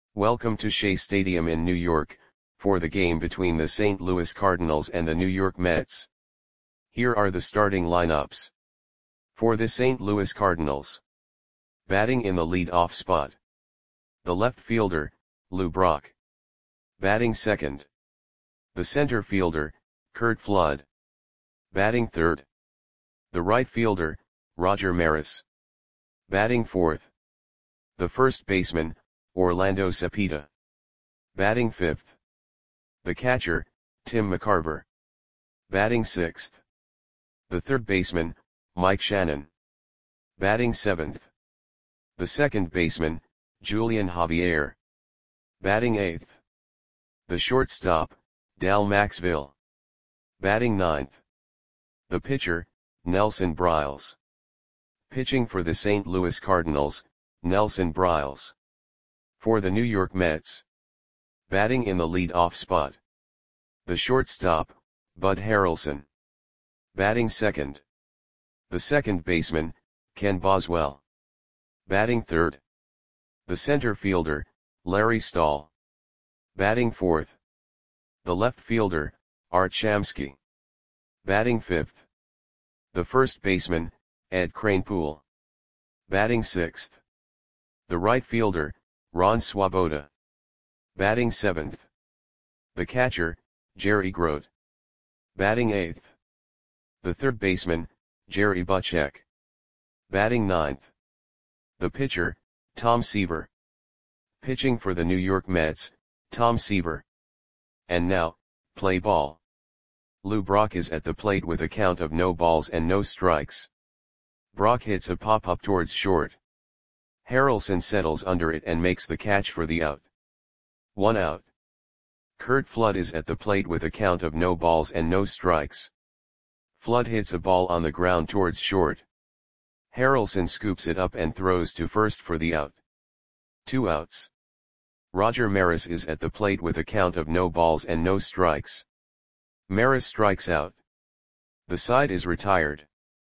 Welcome to Shea Stadium in New York, for the game between the St. Louis Cardinals and the New York Mets. Here are the starting lineups. For the St. Louis Cardinals. Batting in the lead-off spot. The left fielder, Lou Brock. Batting second. The center fielder, Curt Flood. Batting third. The right fielder, Roger Maris. Batting fourth. The first baseman, Orlando Cepeda. Batting fifth. The catcher, Tim McCarver. Batting sixth. The third baseman, Mike Shannon. Batting seventh. The second baseman, Julian Javier. Batting eighth. The shortstop, Dal Maxville. Batting ninth. The pitcher, Nelson Briles. Pitching for the St. Louis Cardinals, Nelson Briles. For the New York Mets. Batting in the lead-off spot. The shortstop, Bud Harrelson. Batting second. The second baseman, Ken Boswell. Batting third. The center fielder, Larry Stahl. Batting fourth. The left fielder, Art Shamsky. Batting fifth. The first baseman, Ed Kranepool. Batting sixth. The right fielder, Ron Swoboda. Batting seventh. The catcher, Jerry Grote. Batting eighth. The third baseman, Jerry Butchek. Batting ninth. The pitcher, Tom Seaver. Pitching for the New York Mets, Tom Seaver. And now, play ball. Lou Brock is at the plate with a count of no balls and no strikes. Brock hits a pop-up towards short. Harrelson settles under it and makes the catch for the out. 1 out. Curt Flood is at the plate with a count of no balls and no strikes. Flood hits a ball on the ground towards short. Harrelson scoops it up and throws to first for the out. 2 outs. Roger Maris is at the plate with a count of no balls and no strikes. Maris strikes out. The side is retired.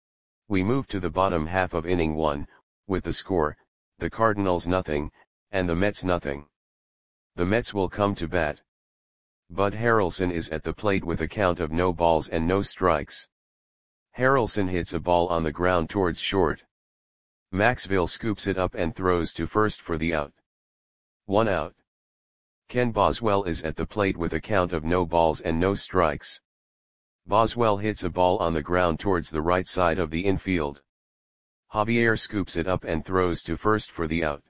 We move to the bottom half of inning 1, with the score, the Cardinals nothing, and the Mets nothing. The Mets will come to bat. Bud Harrelson is at the plate with a count of no balls and no strikes. Harrelson hits a ball on the ground towards short. Maxville scoops it up and throws to first for the out. 1 out. Ken Boswell is at the plate with a count of no balls and no strikes. Boswell hits a ball on the ground towards the right side of the infield. Javier scoops it up and throws to first for the out.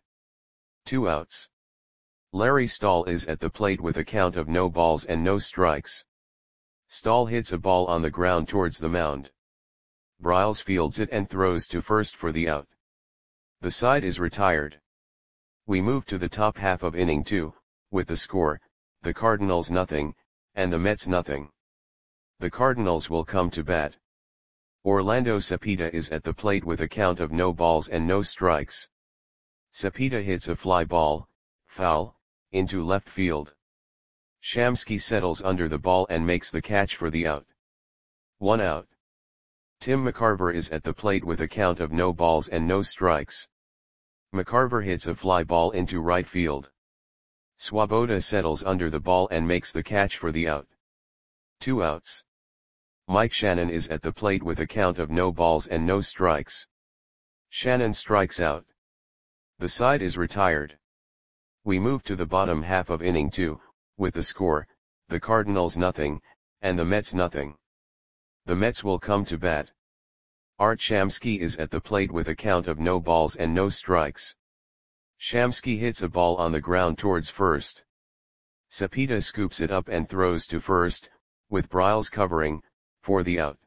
2 outs. Larry Stahl is at the plate with a count of no balls and no strikes. Stahl hits a ball on the ground towards the mound. Briles fields it and throws to first for the out. The side is retired. We move to the top half of inning 2, with the score, the Cardinals nothing, and the Mets nothing. The Cardinals will come to bat. Orlando Cepeda is at the plate with a count of no balls and no strikes. Cepeda hits a fly ball, foul, into left field. Shamsky settles under the ball and makes the catch for the out. 1 out. Tim McCarver is at the plate with a count of no balls and no strikes. McCarver hits a fly ball into right field. Swoboda settles under the ball and makes the catch for the out. 2 outs. Mike Shannon is at the plate with a count of no balls and no strikes. Shannon strikes out. The side is retired. We move to the bottom half of inning 2, with the score, the Cardinals nothing, and the Mets nothing. The Mets will come to bat. Art Shamsky is at the plate with a count of no balls and no strikes. Shamsky hits a ball on the ground towards first. Cepeda scoops it up and throws to first, with Briles covering, for the out.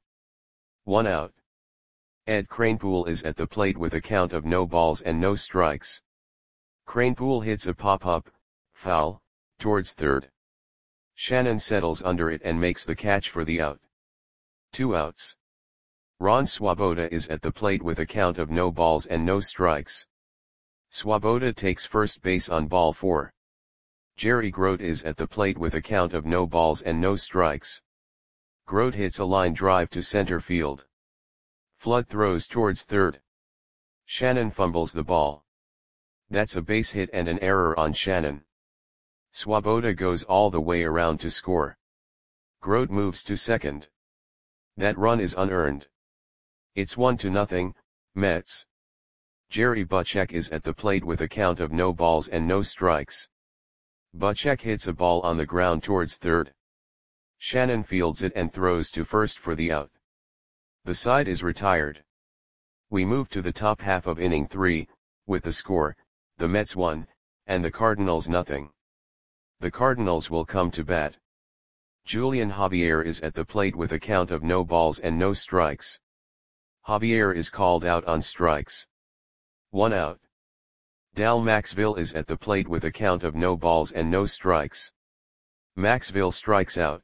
1 out. Ed Kranepool is at the plate with a count of no balls and no strikes. Kranepool hits a pop-up, foul, towards third. Shannon settles under it and makes the catch for the out. 2 outs. Ron Swoboda is at the plate with a count of no balls and no strikes. Swoboda takes first base on ball 4. Jerry Grote is at the plate with a count of no balls and no strikes. Grote hits a line drive to center field. Flood throws towards third. Shannon fumbles the ball. That's a base hit and an error on Shannon. Swoboda goes all the way around to score. Grote moves to second. That run is unearned. It's 1-0, Mets. Jerry Butchek is at the plate with a count of no balls and no strikes. Butchek hits a ball on the ground towards third. Shannon fields it and throws to first for the out. The side is retired. We move to the top half of inning 3, with the score, the Mets 1, and the Cardinals nothing. The Cardinals will come to bat. Julian Javier is at the plate with a count of no balls and no strikes. Javier is called out on strikes. 1 out. Dal Maxville is at the plate with a count of no balls and no strikes. Maxville strikes out.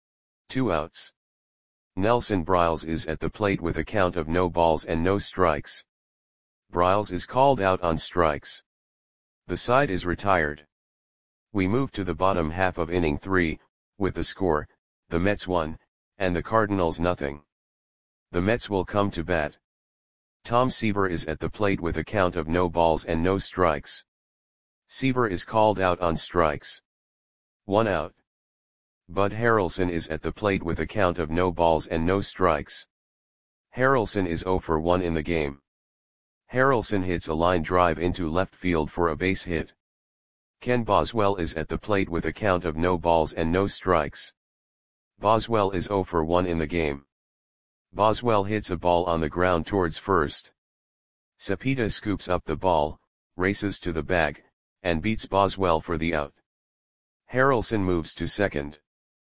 2 outs. Nelson Briles is at the plate with a count of no balls and no strikes. Briles is called out on strikes. The side is retired. We move to the bottom half of inning 3, with the score, the Mets 1, and the Cardinals nothing. The Mets will come to bat. Tom Seaver is at the plate with a count of no balls and no strikes. Seaver is called out on strikes. 1 out. Bud Harrelson is at the plate with a count of no balls and no strikes. Harrelson is 0 for 1 in the game. Harrelson hits a line drive into left field for a base hit. Ken Boswell is at the plate with a count of no balls and no strikes. Boswell is 0 for 1 in the game. Boswell hits a ball on the ground towards first. Cepeda scoops up the ball, races to the bag, and beats Boswell for the out. Harrelson moves to second.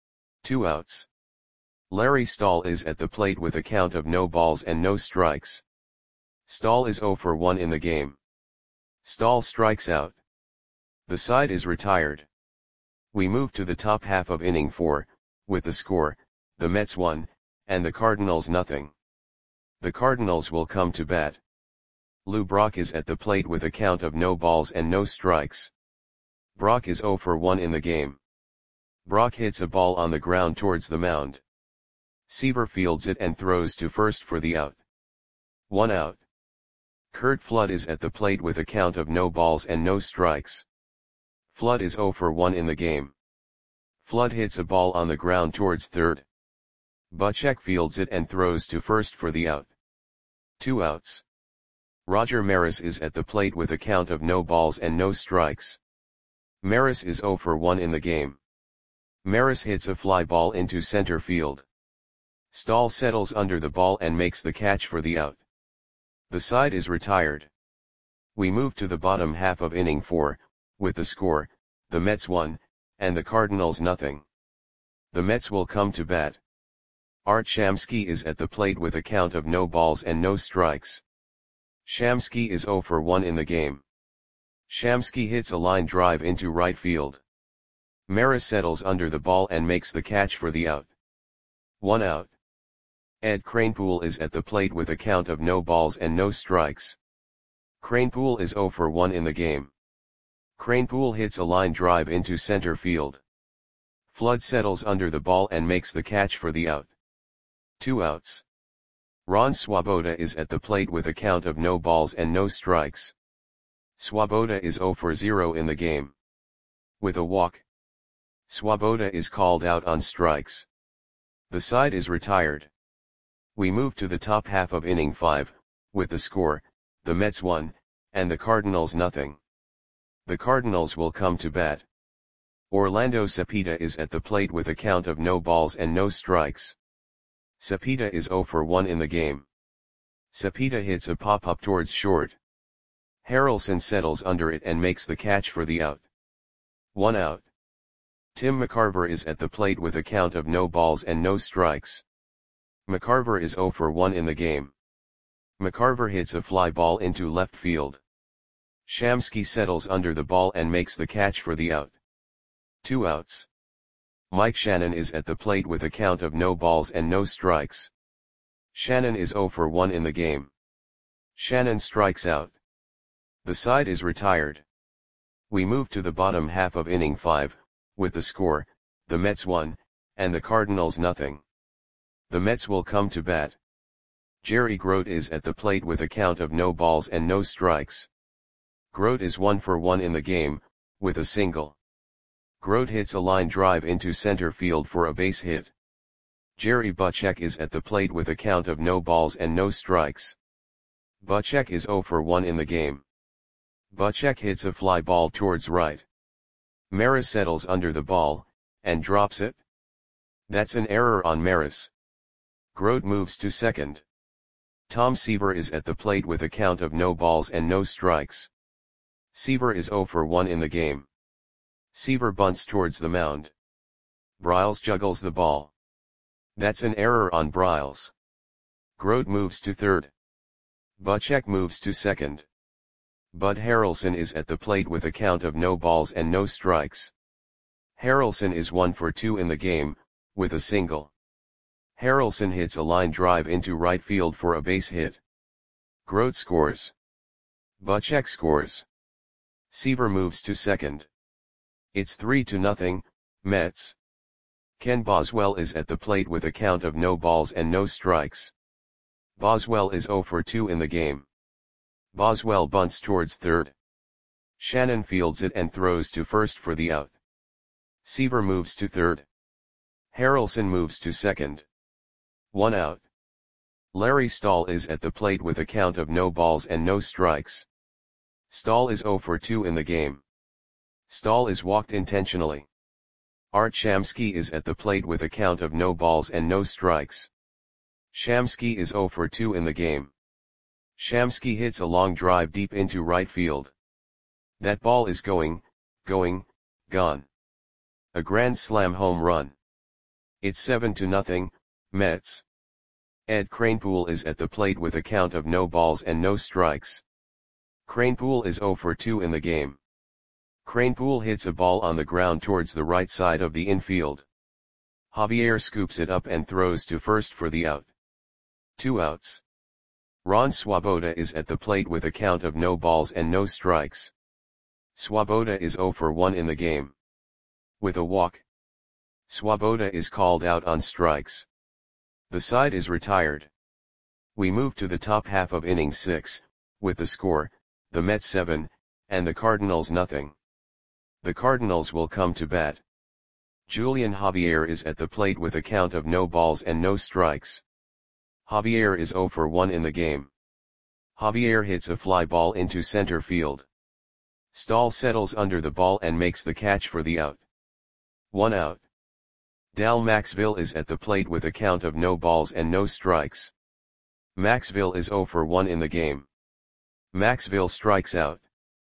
2 outs. Larry Stahl is at the plate with a count of no balls and no strikes. Stahl is 0 for 1 in the game. Stahl strikes out. The side is retired. We move to the top half of inning 4, with the score, the Mets 1, and the Cardinals nothing. The Cardinals will come to bat. Lou Brock is at the plate with a count of no balls and no strikes. Brock is 0 for 1 in the game. Brock hits a ball on the ground towards the mound. Seaver fields it and throws to first for the out. 1 out. Curt Flood is at the plate with a count of no balls and no strikes. Flood is 0 for 1 in the game. Flood hits a ball on the ground towards third. Butchek fields it and throws to first for the out. 2 outs. Roger Maris is at the plate with a count of no balls and no strikes. Maris is 0 for 1 in the game. Maris hits a fly ball into center field. Stahl settles under the ball and makes the catch for the out. The side is retired. We move to the bottom half of inning 4, with the score, the Mets 1, and the Cardinals nothing. The Mets will come to bat. Art Shamsky is at the plate with a count of no balls and no strikes. Shamsky is 0 for 1 in the game. Shamsky hits a line drive into right field. Maris settles under the ball and makes the catch for the out. 1 out. Ed Kranepool is at the plate with a count of no balls and no strikes. Kranepool is 0 for 1 in the game. Kranepool hits a line drive into center field. Flood settles under the ball and makes the catch for the out. 2 outs. Ron Swoboda is at the plate with a count of no balls and no strikes. Swoboda is 0 for 0 in the game. With a walk. Swoboda is called out on strikes. The side is retired. We move to the top half of inning 5, with the score, the Mets 1, and the Cardinals nothing. The Cardinals will come to bat. Orlando Cepeda is at the plate with a count of no balls and no strikes. Cepeda is 0 for 1 in the game. Cepeda hits a pop-up towards short. Harrelson settles under it and makes the catch for the out. 1 out. Tim McCarver is at the plate with a count of no balls and no strikes. McCarver is 0 for 1 in the game. McCarver hits a fly ball into left field. Shamsky settles under the ball and makes the catch for the out. 2 outs. Mike Shannon is at the plate with a count of no balls and no strikes. Shannon is 0 for 1 in the game. Shannon strikes out. The side is retired. We move to the bottom half of inning 5, with the score, the Mets 1, and the Cardinals nothing. The Mets will come to bat. Jerry Grote is at the plate with a count of no balls and no strikes. Grote is 1 for 1 in the game, with a single. Grote hits a line drive into center field for a base hit. Jerry Butchek is at the plate with a count of no balls and no strikes. Butchek is 0 for 1 in the game. Butchek hits a fly ball towards right. Maris settles under the ball, and drops it. That's an error on Maris. Grote moves to second. Tom Seaver is at the plate with a count of no balls and no strikes. Seaver is 0 for 1 in the game. Seaver bunts towards the mound. Briles juggles the ball. That's an error on Briles. Grote moves to third. Butchek moves to second. Bud Harrelson is at the plate with a count of no balls and no strikes. Harrelson is 1 for 2 in the game, with a single. Harrelson hits a line drive into right field for a base hit. Grote scores. Butchek scores. Seaver moves to second. It's 3-0, Mets. Ken Boswell is at the plate with a count of no balls and no strikes. Boswell is 0 for 2 in the game. Boswell bunts towards third. Shannon fields it and throws to first for the out. Seaver moves to third. Harrelson moves to second. 1 out. Larry Stahl is at the plate with a count of no balls and no strikes. Stahl is 0 for 2 in the game. Stahl is walked intentionally. Art Shamsky is at the plate with a count of no balls and no strikes. Shamsky is 0 for 2 in the game. Shamsky hits a long drive deep into right field. That ball is gone. A grand slam home run. It's 7-0, Mets. Ed Kranepool is at the plate with a count of no balls and no strikes. Kranepool is 0 for 2 in the game. Kranepool hits a ball on the ground towards the right side of the infield. Javier scoops it up and throws to first for the out. 2 outs. Ron Swoboda is at the plate with a count of no balls and no strikes. Swoboda is 0 for 1 in the game. With a walk. Swoboda is called out on strikes. The side is retired. We move to the top half of inning 6, with the score, the Mets 7, and the Cardinals nothing. The Cardinals will come to bat. Julian Javier is at the plate with a count of no balls and no strikes. Javier is 0 for 1 in the game. Javier hits a fly ball into center field. Stahl settles under the ball and makes the catch for the out. 1 out. Dal Maxville is at the plate with a count of no balls and no strikes. Maxville is 0 for 1 in the game. Maxville strikes out.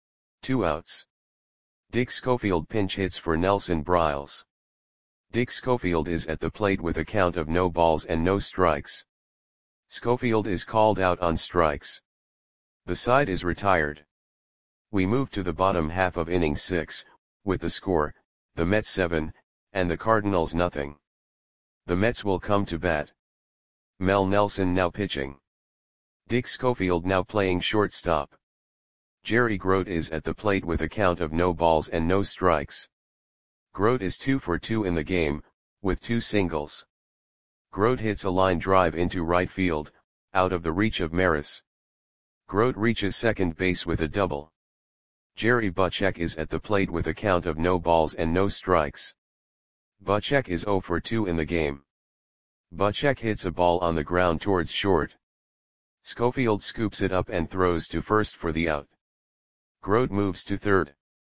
2 outs. Dick Schofield pinch hits for Nelson Briles. Dick Schofield is at the plate with a count of no balls and no strikes. Schofield is called out on strikes. The side is retired. We move to the bottom half of inning 6, with the score, the Mets 7, and the Cardinals nothing. The Mets will come to bat. Mel Nelson now pitching. Dick Schofield now playing shortstop. Jerry Grote is at the plate with a count of no balls and no strikes. Grote is 2 for 2 in the game, with 2 singles. Grote hits a line drive into right field, out of the reach of Maris. Grote reaches second base with a double. Jerry Butchek is at the plate with a count of no balls and no strikes. Butchek is 0 for 2 in the game. Butchek hits a ball on the ground towards short. Schofield scoops it up and throws to first for the out. Grote moves to third.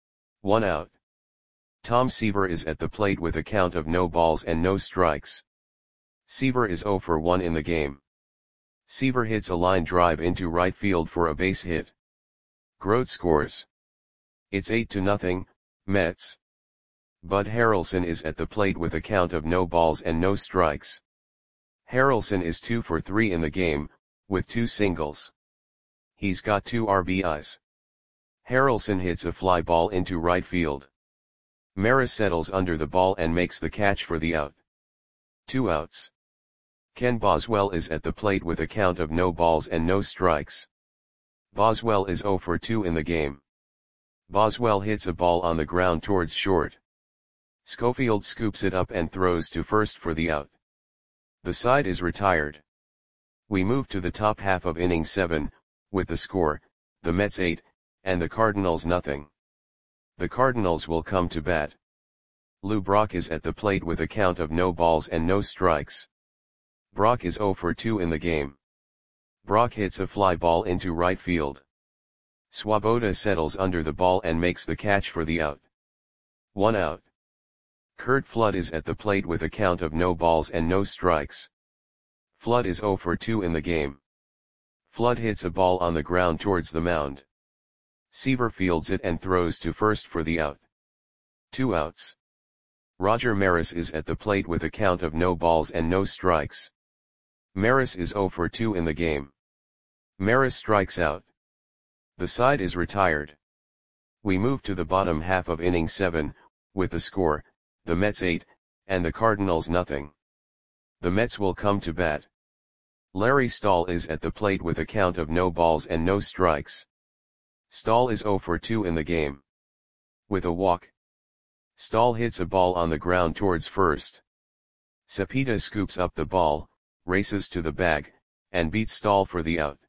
1 out. Tom Seaver is at the plate with a count of no balls and no strikes. Seaver is 0 for 1 in the game. Seaver hits a line drive into right field for a base hit. Grote scores. It's 8-0, Mets. Bud Harrelson is at the plate with a count of no balls and no strikes. Harrelson is 2 for 3 in the game, with 2 singles. He's got 2 RBIs. Harrelson hits a fly ball into right field. Maris settles under the ball and makes the catch for the out. 2 outs. Ken Boswell is at the plate with a count of no balls and no strikes. Boswell is 0 for 2 in the game. Boswell hits a ball on the ground towards short. Schofield scoops it up and throws to first for the out. The side is retired. We move to the top half of inning 7, with the score, the Mets 8, and the Cardinals nothing. The Cardinals will come to bat. Lou Brock is at the plate with a count of no balls and no strikes. Brock is 0 for 2 in the game. Brock hits a fly ball into right field. Swoboda settles under the ball and makes the catch for the out. 1 out. Curt Flood is at the plate with a count of no balls and no strikes. Flood is 0 for 2 in the game. Flood hits a ball on the ground towards the mound. Seaver fields it and throws to first for the out. 2 outs. Roger Maris is at the plate with a count of no balls and no strikes. Maris is 0 for 2 in the game. Maris strikes out. The side is retired. We move to the bottom half of inning 7, with the score, the Mets 8, and the Cardinals nothing. The Mets will come to bat. Larry Stahl is at the plate with a count of no balls and no strikes. Stahl is 0 for 2 in the game. With a walk, Stahl hits a ball on the ground towards first. Cepeda scoops up the ball, races to the bag, and beats Stahl for the out.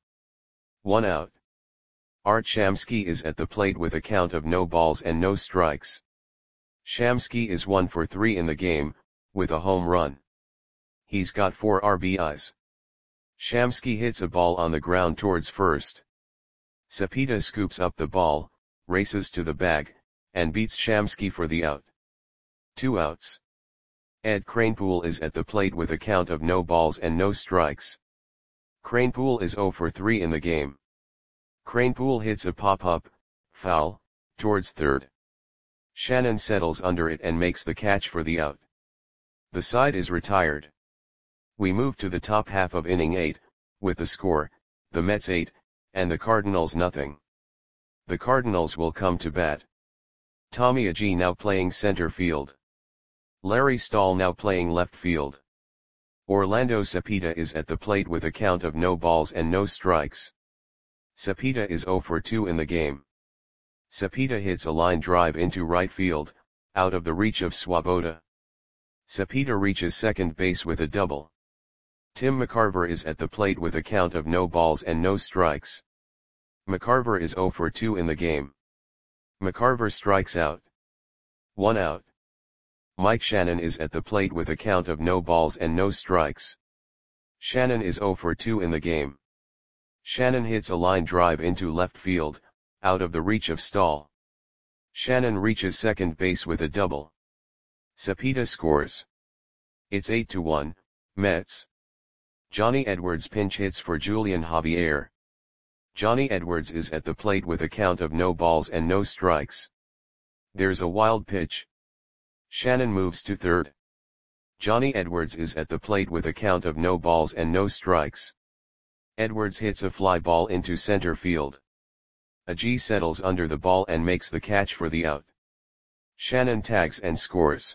1 out. Art Shamsky is at the plate with a count of no balls and no strikes. Shamsky is 1 for 3 in the game, with a home run. He's got 4 RBIs. Shamsky hits a ball on the ground towards first. Cepeda scoops up the ball, races to the bag, and beats Shamsky for the out. 2 outs. Ed Kranepool is at the plate with a count of no balls and no strikes. Kranepool is 0 for 3 in the game. Kranepool hits a pop-up, foul, towards third. Shannon settles under it and makes the catch for the out. The side is retired. We move to the top half of inning 8, with the score, the Mets 8, and the Cardinals nothing. The Cardinals will come to bat. Tommy Agee now playing center field. Larry Stahl now playing left field. Orlando Cepeda is at the plate with a count of no balls and no strikes. Cepeda is 0 for 2 in the game. Cepeda hits a line drive into right field, out of the reach of Swoboda. Cepeda reaches second base with a double. Tim McCarver is at the plate with a count of no balls and no strikes. McCarver is 0 for 2 in the game. McCarver strikes out. 1 out. Mike Shannon is at the plate with a count of no balls and no strikes. Shannon is 0 for 2 in the game. Shannon hits a line drive into left field, out of the reach of Stahl. Shannon reaches second base with a double. Cepeda scores. It's 8-1, Mets. Johnny Edwards pinch hits for Julian Javier. Johnny Edwards is at the plate with a count of no balls and no strikes. There's a wild pitch. Shannon moves to third. Johnny Edwards is at the plate with a count of no balls and no strikes. Edwards hits a fly ball into center field. Agee settles under the ball and makes the catch for the out. Shannon tags and scores.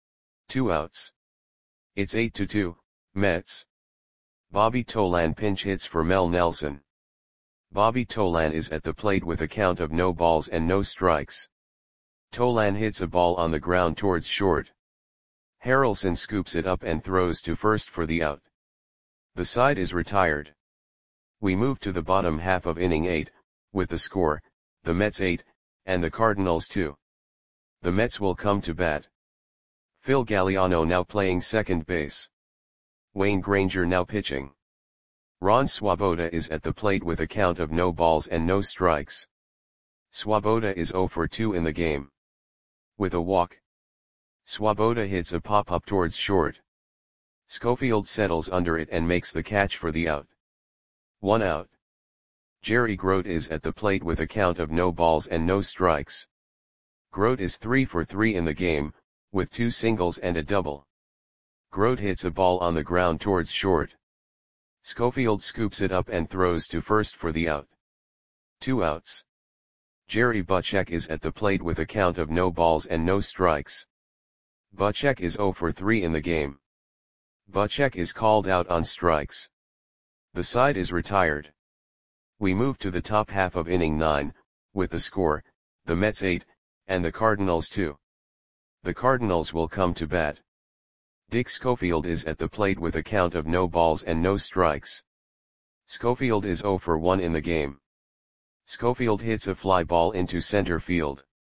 2 outs. It's 8-2, Mets. Bobby Tolan pinch hits for Mel Nelson. Bobby Tolan is at the plate with a count of no balls and no strikes. Tolan hits a ball on the ground towards short. Harrelson scoops it up and throws to first for the out. The side is retired. We move to the bottom half of inning 8, with the score, the Mets 8, and the Cardinals 2. The Mets will come to bat. Phil Galliano now playing second base. Wayne Granger now pitching. Ron Swoboda is at the plate with a count of no balls and no strikes. Swoboda is 0 for 2 in the game. With a walk, Swoboda hits a pop-up towards short. Schofield settles under it and makes the catch for the out. 1 out. Jerry Grote is at the plate with a count of no balls and no strikes. Grote is 3 for 3 in the game, with 2 singles and a double. Grote hits a ball on the ground towards short. Schofield scoops it up and throws to first for the out. 2 outs. Jerry Butchek is at the plate with a count of no balls and no strikes. Butchek is 0 for 3 in the game. Butchek is called out on strikes. The side is retired. We move to the top half of inning 9, with the score, the Mets 8, and the Cardinals 2. The Cardinals will come to bat. Dick Schofield is at the plate with a count of no balls and no strikes. Schofield is 0 for 1 in the game. Schofield hits a fly ball into center field.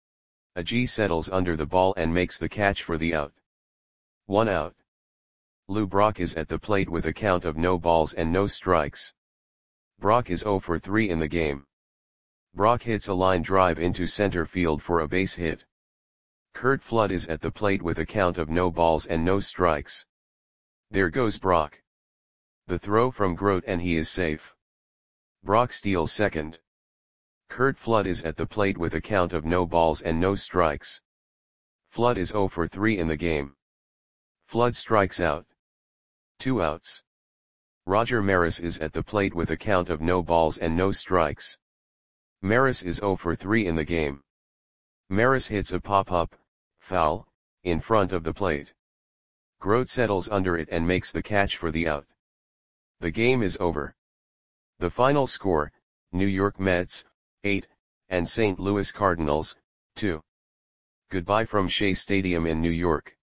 Agee settles under the ball and makes the catch for the out. 1 out. Lou Brock is at the plate with a count of no balls and no strikes. Brock is 0 for 3 in the game. Brock hits a line drive into center field for a base hit. Curt Flood is at the plate with a count of no balls and no strikes. There goes Brock. The throw from Grote and he is safe. Brock steals second. Curt Flood is at the plate with a count of no balls and no strikes. Flood is 0 for 3 in the game. Flood strikes out. 2 outs. Roger Maris is at the plate with a count of no balls and no strikes. Maris is 0 for 3 in the game. Maris hits a pop-up, foul, in front of the plate. Grote settles under it and makes the catch for the out. The game is over. The final score, New York Mets, 8, and St. Louis Cardinals, 2. Goodbye from Shea Stadium in New York.